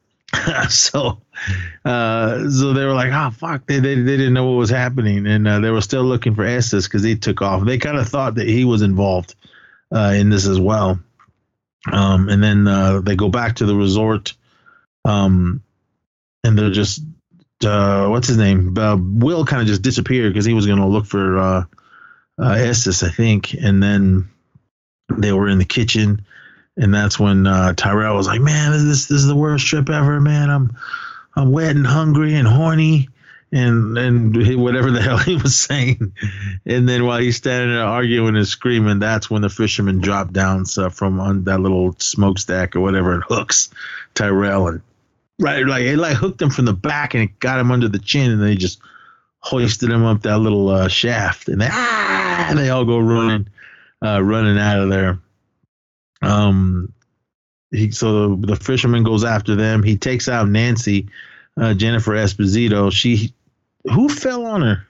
[SPEAKER 5] so, uh, so they were like, "Oh fuck!" They they, they didn't know what was happening, and uh, they were still looking for Estes because he took off. They kind of thought that he was involved uh, in this as well. Um, and then uh, they go back to the resort, um, and they're just uh, what's his name? Uh, Will kind of just disappeared because he was going to look for uh, uh, Estes, I think, and then they were in the kitchen. And that's when uh, Tyrell was like, "Man, this this is the worst trip ever, man. I'm I'm wet and hungry and horny, and and whatever the hell he was saying." And then while he's standing there arguing and screaming, that's when the fisherman dropped down so from on that little smokestack or whatever and hooks Tyrell, and right like it like hooked him from the back and it got him under the chin, and they just hoisted him up that little uh, shaft, and they ah, and they all go running, uh, running out of there. Um, he so the, the fisherman goes after them. He takes out Nancy, uh, Jennifer Esposito. She, who fell on her?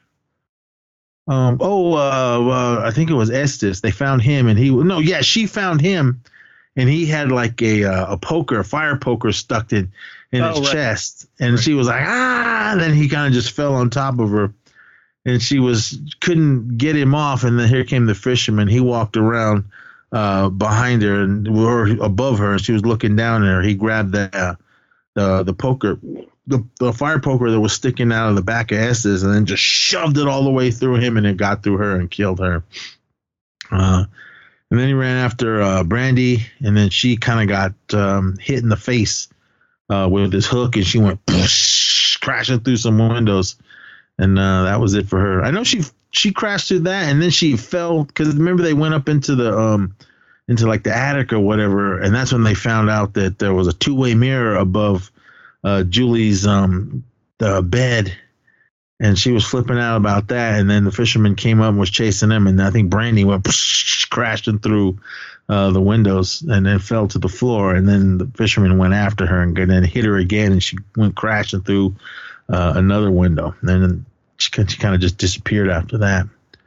[SPEAKER 5] Um, oh, uh, uh, I think it was Estes. They found him, and he no, yeah, she found him, and he had like a uh, a poker, a fire poker stuck in in
[SPEAKER 6] Oh,
[SPEAKER 5] his
[SPEAKER 6] right.
[SPEAKER 5] chest, and she was like ah. And then he kind of just fell on top of her, and she was couldn't get him off. And then here came the fisherman. He walked around uh, behind her and or above her, and she was looking down at her. He grabbed the uh, the the poker, the, the fire poker that was sticking out of the back of Estes, and then just shoved it all the way through him, and it got through her and killed her. Uh, and then he ran after uh, Brandy, and then she kind of got um, hit in the face uh, with his hook, and she went crashing through some windows, and uh, that was it for her. I know she she crashed through that, and then she fell because remember they went up into the um into like the attic or whatever, and that's when they found out that there was a two way mirror above uh, Julie's um the bed, and she was flipping out about that, and then the fisherman came up and was chasing them, and I think Brandy went crashing through uh, the windows and then fell to the floor, and then the fisherman went after her and then hit her again, and she went crashing through uh, another window, and then she, she kind of just disappeared after that.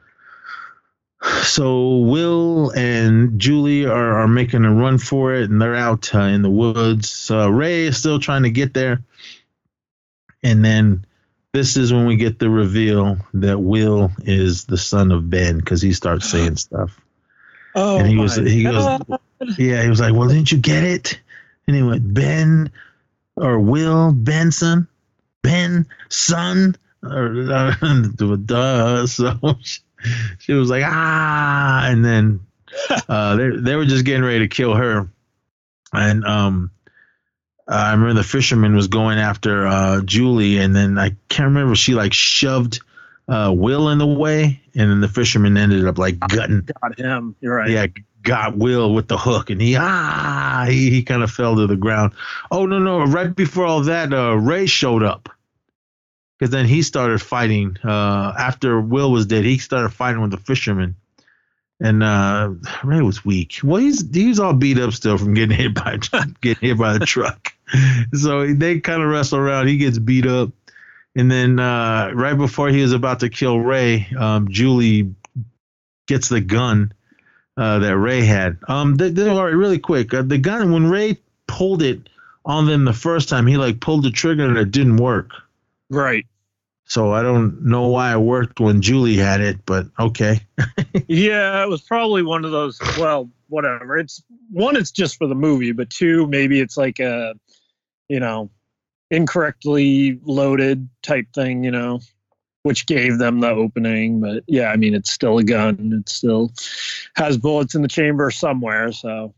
[SPEAKER 5] So Will and Julie are, are making a run for it, and they're out uh, in the woods. Uh, Ray is still trying to get there, and then this is when we get the reveal that Will is the son of Ben, because he starts saying stuff.
[SPEAKER 6] Oh,
[SPEAKER 5] and he was he
[SPEAKER 6] God.
[SPEAKER 5] goes, yeah, he was like, well, didn't you get it? And he went, Ben or Will Benson, Ben son, or uh, duh. So she, she was like, ah, and then uh, they they were just getting ready to kill her, and um. I remember the fisherman was going after uh, Julie, and then I can't remember if she like shoved uh, Will in the way, and then the fisherman ended up like gutting.
[SPEAKER 6] Got him. You're right.
[SPEAKER 5] Yeah, got Will with the hook, and he ah he, he kind of fell to the ground. Oh no no! Right before all that, uh, Ray showed up, because then he started fighting. Uh, after Will was dead, he started fighting with the fisherman. And uh, Ray was weak. Well, he's he's all beat up still from getting hit by getting hit by the truck. So they kind of wrestle around. He gets beat up, and then uh, right before he was about to kill Ray, um, Julie gets the gun uh, that Ray had. Um, they, they, all right, really quick. Uh, the gun, when Ray pulled it on them the first time, he like pulled the trigger and it didn't work.
[SPEAKER 6] Right.
[SPEAKER 5] So I don't know why it worked when Julie had it, but okay.
[SPEAKER 6] Yeah, it was probably one of those, well, whatever. It's one, it's just for the movie, but two, maybe it's like a, you know, incorrectly loaded type thing, you know, which gave them the opening. But yeah, I mean, it's still a gun. It still has bullets in the chamber somewhere. So.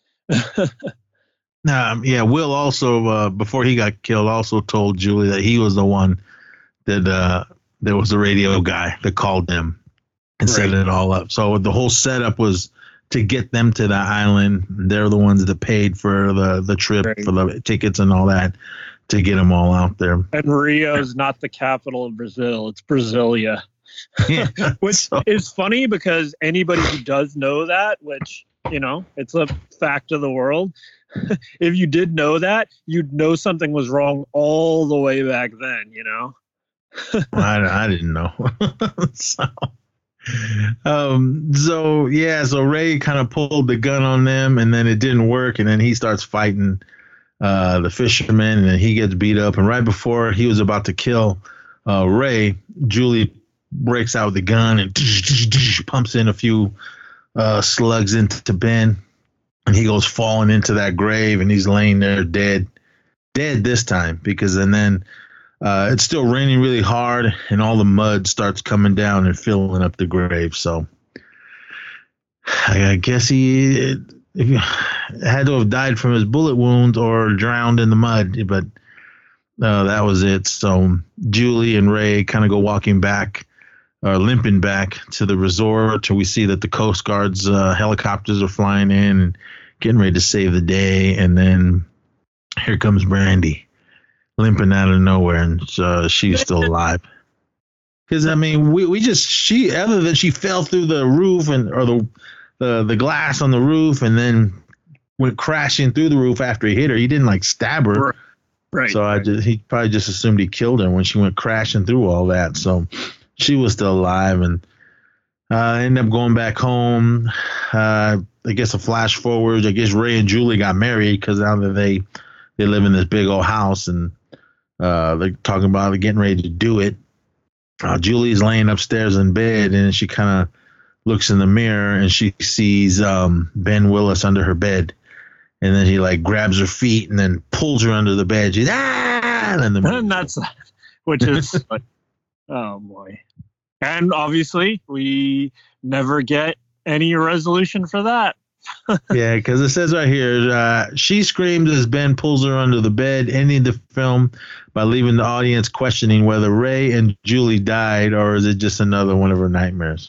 [SPEAKER 5] um, yeah, Will also, uh, before he got killed, also told Julie that he was the one that uh, there was a radio guy that called them and
[SPEAKER 6] Right.
[SPEAKER 5] set it all up. So the whole setup was to get them to the island. They're the ones that paid for the, the trip,
[SPEAKER 6] Right.
[SPEAKER 5] for the tickets and all that, to get them all out there.
[SPEAKER 6] And Rio's not the capital of Brazil. It's Brasilia.
[SPEAKER 5] Yeah.
[SPEAKER 6] Which
[SPEAKER 5] So-
[SPEAKER 6] is funny because anybody who does know that, which, you know, it's a fact of the world. If you did know that, you'd know something was wrong all the way back then, you know?
[SPEAKER 5] I, I didn't know. so, um, so yeah, so Ray kind of pulled the gun on them, and then it didn't work, and then he starts fighting uh, the fisherman, and then he gets beat up. And right before he was about to kill uh, Ray, Julie breaks out with the gun and pumps in a few uh, slugs into Ben, and he goes falling into that grave, and he's laying there dead, dead this time, because and then. Uh, it's still raining really hard, and all the mud starts coming down and filling up the grave. So I guess he had to have died from his bullet wounds or drowned in the mud, but uh, that was it. So Julie and Ray kind of go walking back, or limping back to the resort, till we see that the Coast Guard's uh, helicopters are flying in and getting ready to save the day. And then here comes Brandy, limping out of nowhere, and uh, she's still alive. Because I mean, we, we just she other than she fell through the roof and or the the the glass on the roof, and then went crashing through the roof after he hit her. He didn't like stab her,
[SPEAKER 6] Right.
[SPEAKER 5] so I just he probably just assumed he killed her when she went crashing through all that. So she was still alive, and uh, ended up going back home. Uh, I guess a flash forward. I guess Ray and Julie got married because now that they they live in this big old house, and Uh, they're talking about getting ready to do it. Uh, Julie's laying upstairs in bed, and she kind of looks in the mirror and she sees um, Ben Willis under her bed. And then he like grabs her feet and then pulls her under the bed. She's ah, and, the
[SPEAKER 6] and that's which is like, oh boy. And obviously, we never get any resolution for that.
[SPEAKER 5] Yeah, because it says right here, uh, she screams as Ben pulls her under the bed, ending the film by leaving the audience questioning whether Ray and Julie died or is it just another one of her nightmares.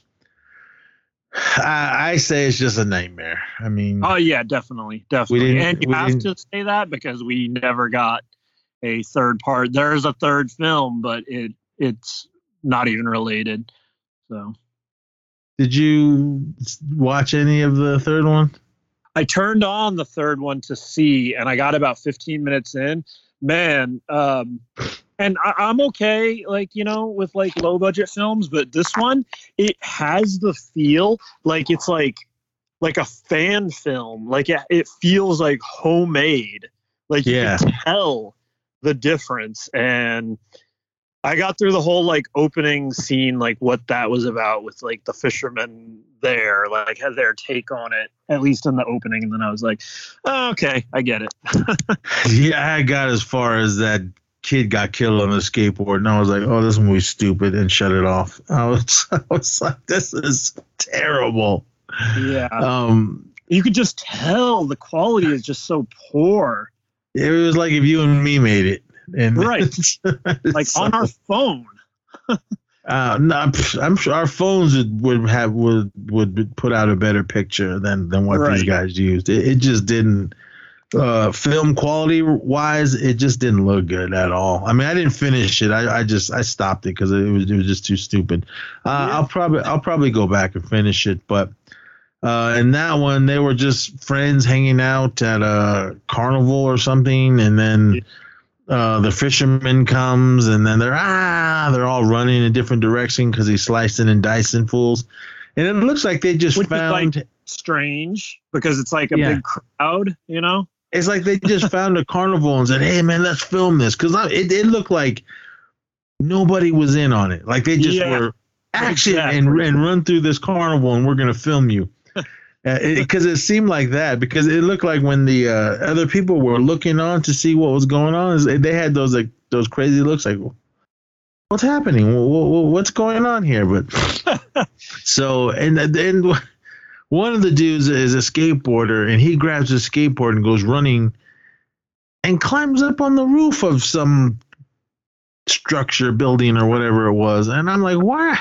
[SPEAKER 5] I, I say it's just a nightmare. I mean,
[SPEAKER 6] oh yeah, definitely, definitely, and you have to say that because we never got a third part. There is a third film, but it it's not even related. So,
[SPEAKER 5] did you watch any of the third one?
[SPEAKER 6] I turned on the third one to see, and I got about fifteen minutes in. Man, um, and I, I'm okay, like, you know, with like low budget films, but this one, it has the feel like it's like like a fan film. Like it, it feels like homemade. Like you
[SPEAKER 5] yeah.
[SPEAKER 6] can tell the difference. And I got through the whole like opening scene, like what that was about with like the fishermen there, like had their take on it, at least in the opening. And then I was like, oh, okay, I get it.
[SPEAKER 5] Yeah, I got as far as that kid got killed on a skateboard, and I was like, oh, this movie's stupid, and shut it off. I was, I was like, this is terrible.
[SPEAKER 6] Yeah.
[SPEAKER 5] Um,
[SPEAKER 6] you could just tell the quality is just so poor.
[SPEAKER 5] It was like if you and me made it. And
[SPEAKER 6] right. Like so, on our phone.
[SPEAKER 5] uh, no, I'm sure our phones would, would have would would put out a better picture than than what right. these guys used. It, it just didn't. Uh, film quality wise, it just didn't look good at all. I mean, I didn't finish it. I, I just I stopped it because it was it was just too stupid. Uh, yeah. I'll probably I'll probably go back and finish it, but uh, in that one they were just friends hanging out at a carnival or something, and then uh, the fisherman comes, and then they're ah they're all running in a different direction because he's slicing and dicing fools, and it looks like they just
[SPEAKER 6] Which
[SPEAKER 5] found
[SPEAKER 6] is like strange because it's like a
[SPEAKER 5] yeah.
[SPEAKER 6] big crowd, you know.
[SPEAKER 5] It's like they just found a carnival and said, hey, man, let's film this. Because it, it looked like nobody was in on it. Like they just yeah, were action exactly. and, and run through this carnival and we're going to film you. Because uh, it, it seemed like that. Because it looked like when the uh, other people were looking on to see what was going on, they had those like those crazy looks like, what's happening? What's going on here? But so, and then... One of the dudes is a skateboarder, and he grabs his skateboard and goes running and climbs up on the roof of some structure, building, or whatever it was. And I'm like, why?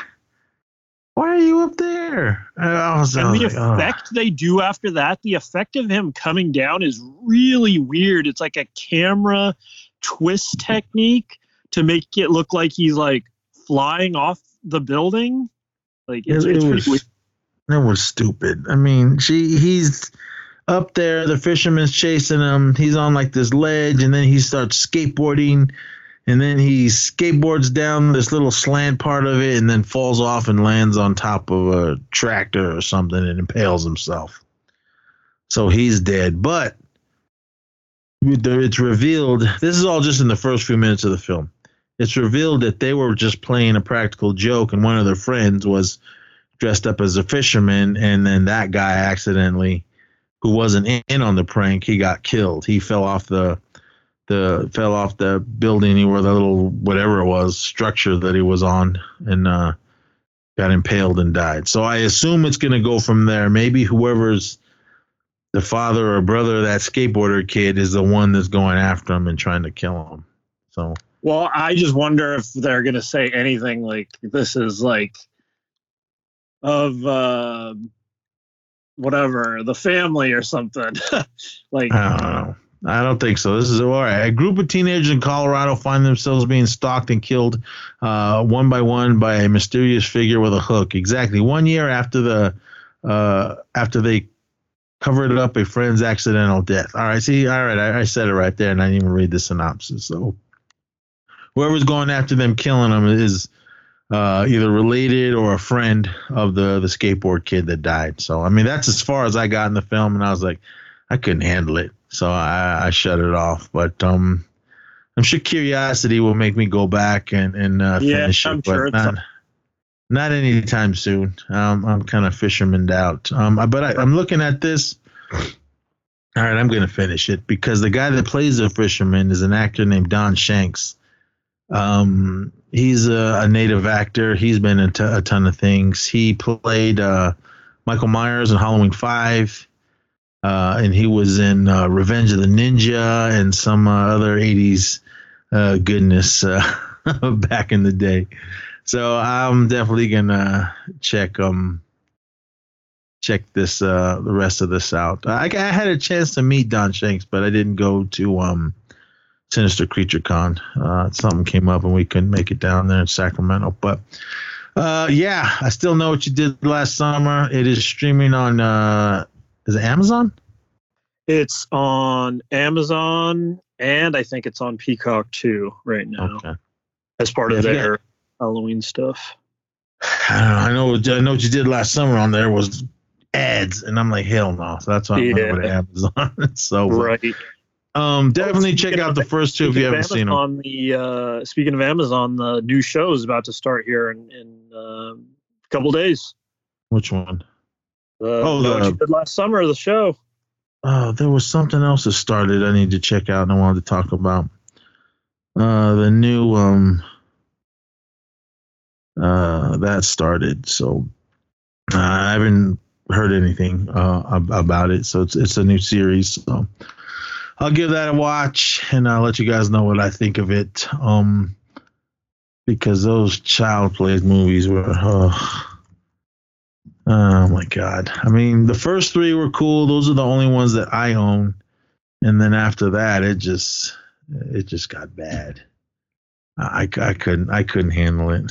[SPEAKER 5] Why are you up there? And, I was,
[SPEAKER 6] and
[SPEAKER 5] I was
[SPEAKER 6] the
[SPEAKER 5] like,
[SPEAKER 6] effect
[SPEAKER 5] oh.
[SPEAKER 6] they do after that, the effect of him coming down is really weird. It's like a camera twist technique to make it look like he's like flying off the building. Like it's,
[SPEAKER 5] it,
[SPEAKER 6] it's
[SPEAKER 5] it
[SPEAKER 6] pretty
[SPEAKER 5] was,
[SPEAKER 6] weird.
[SPEAKER 5] That was stupid. I mean, she he's up there. The fisherman's chasing him. He's on like this ledge, and then he starts skateboarding, and then he skateboards down this little slant part of it, and then falls off and lands on top of a tractor or something and impales himself. So he's dead. But it's revealed. This is all just in the first few minutes of the film. It's revealed that they were just playing a practical joke, and one of their friends was dressed up as a fisherman, and then that guy accidentally, who wasn't in on the prank, he got killed. He fell off the the fell off the building or the little whatever it was structure that he was on, and uh, got impaled and died. So I assume it's going to go from there. Maybe whoever's the father or brother of that skateboarder kid is the one that's going after him and trying to kill him. So
[SPEAKER 6] well, I just wonder if they're going to say anything like this is like. Of uh, whatever, the family or something. Like
[SPEAKER 5] I don't know. I don't think so. This is all right. A group of teenagers in Colorado find themselves being stalked and killed uh, one by one by a mysterious figure with a hook. Exactly one year after the uh, after they covered up a friend's accidental death. All right. See, all right. I, I said it right there, and I didn't even read the synopsis. So whoever's going after them, killing them, is. Uh, either related or a friend of the, the skateboard kid that died. So, I mean, that's as far as I got in the film, and I was like, I couldn't handle it. So I, I shut it off. But um, I'm sure curiosity will make me go back and, and uh,
[SPEAKER 6] yeah,
[SPEAKER 5] finish
[SPEAKER 6] I'm
[SPEAKER 5] it.
[SPEAKER 6] Sure
[SPEAKER 5] but not, Not anytime soon. Um, I'm kind of fishermaned out. Um, but I, I'm looking at this. All right, I'm going to finish it because the guy that plays the fisherman is an actor named Don Shanks. Um, he's a, a native actor. He's been in t- a ton of things. He played uh, Michael Myers in Halloween five, uh, and he was in uh, Revenge of the Ninja and some uh, other eighties uh, goodness uh, back in the day. So I'm definitely gonna check um check this uh the rest of this out. I, I had a chance to meet Don Shanks, but I didn't go to um Sinister Creature Con. Uh, something came up and we couldn't make it down there in Sacramento. But uh, yeah, I still know what you did last summer. It is streaming on uh, is it Amazon?
[SPEAKER 6] It's on Amazon, and I think it's on Peacock too right now
[SPEAKER 5] Okay.
[SPEAKER 6] as part
[SPEAKER 5] Yeah,
[SPEAKER 6] of
[SPEAKER 5] if you
[SPEAKER 6] their Halloween stuff.
[SPEAKER 5] I don't know. I know. I know what you did last summer on there was ads, and I'm like, hell no. So that's why I'm
[SPEAKER 6] Yeah.
[SPEAKER 5] over to Amazon. so
[SPEAKER 6] Right.
[SPEAKER 5] um, definitely
[SPEAKER 6] Well,
[SPEAKER 5] check
[SPEAKER 6] speaking
[SPEAKER 5] out
[SPEAKER 6] of-
[SPEAKER 5] the first two if you
[SPEAKER 6] Speaking of
[SPEAKER 5] haven't seen them.
[SPEAKER 6] Amazon, the uh, speaking of Amazon, the new show is about to start here in, in um, a couple days.
[SPEAKER 5] Which one?
[SPEAKER 6] Uh,
[SPEAKER 5] Oh,
[SPEAKER 6] Know What
[SPEAKER 5] the-
[SPEAKER 6] You Did Last Summer, the show.
[SPEAKER 5] Oh, there was something else that started. I need to check out and I wanted to talk about. Uh, the new um. Uh, that started. So uh, I haven't heard anything uh ab- about it. So it's it's a new series. So I'll give that a watch and I'll let you guys know what I think of it. Um, because those child play movies were. Oh, oh my God. I mean, the first three were cool. Those are the only ones that I own. And then after that, it just it just got bad. I, I couldn't I couldn't handle it.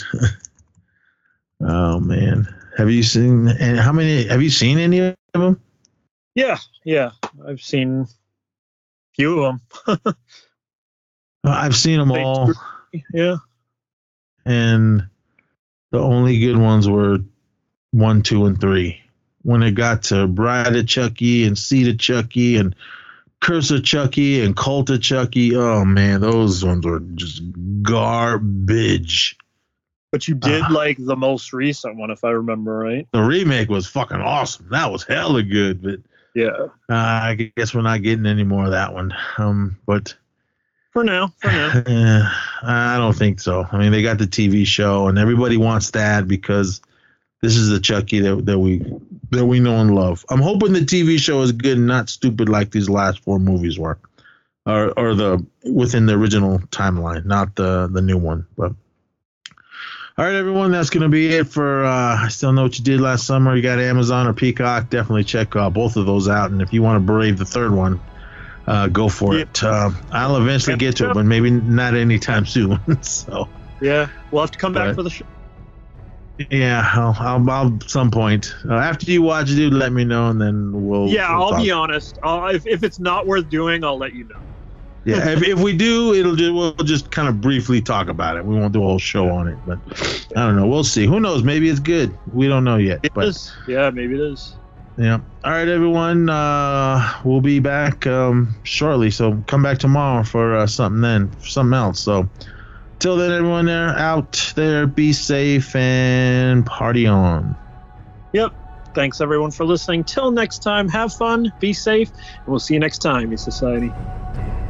[SPEAKER 5] Oh man, have you seen and how many? Have you seen any of them?
[SPEAKER 6] Yeah, yeah. I've seen a few of them.
[SPEAKER 5] I've seen them all,
[SPEAKER 6] Yeah.
[SPEAKER 5] and the only good ones were one, two, and three. When it got to Bride of Chucky and Seed of Chucky and Curse of Chucky and Cult of Chucky, oh man, those ones were just garbage.
[SPEAKER 6] But you did
[SPEAKER 5] Uh,
[SPEAKER 6] like the most recent one, if I remember right.
[SPEAKER 5] The remake was fucking awesome. That was hella good, but
[SPEAKER 6] Yeah.
[SPEAKER 5] uh, I guess we're not getting any more of that one. Um, but
[SPEAKER 6] For now. For now.
[SPEAKER 5] eh, I don't think so. I mean, they got the T V show, and everybody wants that because this is the Chucky that that we that we know and love. I'm hoping the T V show is good and not stupid like these last four movies were, or or the within the original timeline, not the the new one. But all right, everyone, that's going to be it for uh, I Still Know What You Did Last Summer. You got Amazon or Peacock. Definitely check uh, both of those out. And if you want to brave the third one, uh, go for
[SPEAKER 6] Yep.
[SPEAKER 5] it. Uh, I'll eventually get to it, but maybe not anytime soon. so,
[SPEAKER 6] Yeah. We'll have to come back
[SPEAKER 5] But-
[SPEAKER 6] for the show.
[SPEAKER 5] yeah, I'll, I'll, I'll at some point. Uh, after you watch it, dude, let me know, and then we'll.
[SPEAKER 6] Yeah,
[SPEAKER 5] we'll
[SPEAKER 6] I'll
[SPEAKER 5] talk.
[SPEAKER 6] be honest. I'll, if, if it's not worth doing, I'll let you know.
[SPEAKER 5] Yeah, if, if we do, it'll just we'll just kind of briefly talk about it. We won't do a whole show on it, but I don't know. We'll see. Who knows? Maybe it's good. We don't know yet.
[SPEAKER 6] It
[SPEAKER 5] but
[SPEAKER 6] is. Yeah, maybe it is.
[SPEAKER 5] yeah. All right, everyone. Uh, we'll be back um, shortly. So come back tomorrow for uh, something then, for something else. So till then, everyone there out there, be safe and party on.
[SPEAKER 6] Yep. Thanks, everyone, for listening. Till next time, have fun, be safe, and we'll see you next time in Society.